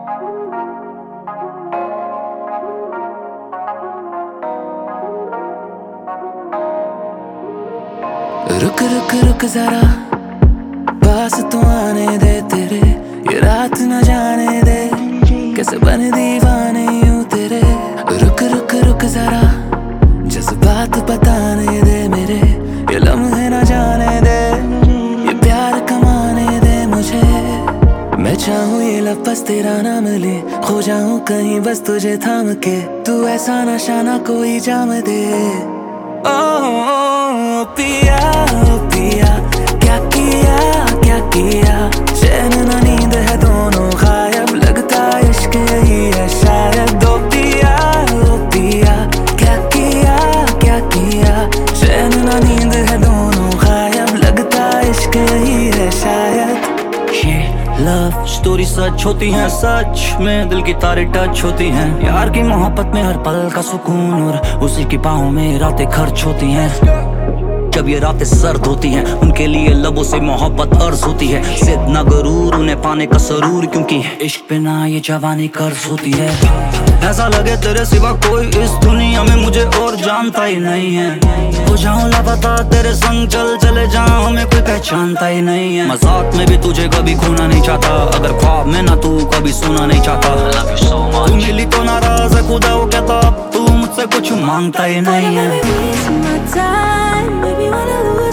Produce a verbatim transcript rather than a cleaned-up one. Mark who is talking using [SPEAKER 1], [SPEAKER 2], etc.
[SPEAKER 1] रुक रुक रुक जरा पास तू आने दे, तेरे ये रात न जाने दे कैसे बने दीवाने यूं तेरे। रुक रुक रुक जरा जज्बात बताने दे मेरे, ये लम्हे न जाने दे, ये प्यार कमाने दे मुझे। मैं चाहूँ ये लफ्ज़ तेरा ना मिले, खो जाऊँ कहीं बस तुझे थाम के, तू ऐसा नशा ना कोई जाम दे। ओ पिया ओ पिया क्या किया क्या किया, चैन न नींद है दोनों गायब, लगता इश्क यही है शायद। ओ पिया ओ पिया क्या किया क्या किया, चैन न नींद है दोनों गायब, लगता इश्क यही है शायद।
[SPEAKER 2] ये लव स्टोरी सच होती है, सच में दिल की तारें टच होती हैं। यार की मोहब्बत में हर पल का सुकून और उसी की बाहों में रातें खर्च होती हैं। जब ये रातें सर्द होती हैं, उनके लिए लबों से मोहब्बत अर्ज होती है। जिद ना गरूर उन्हें पाने का सरूर, क्योंकि इश्क पे ना ये जवानी कर्ज होती है। ऐसा लगे तेरे सिवा कोई इस दुनिया में मुझे और जानता ही नहीं है। हो जाऊं लापता तेरे संग चल चले जाऊं, हमें कोई पहचानता ही नहीं है। मजाक में भी तुझे कभी खोना नहीं चाहता, अगर ख्वाब में ना तू कभी सोना नहीं चाहता। तू मिली तो नाराज है खुदा वो कहता, तू मुझसे कुछ मांगता ही नहीं है।
[SPEAKER 3] Baby wanna lose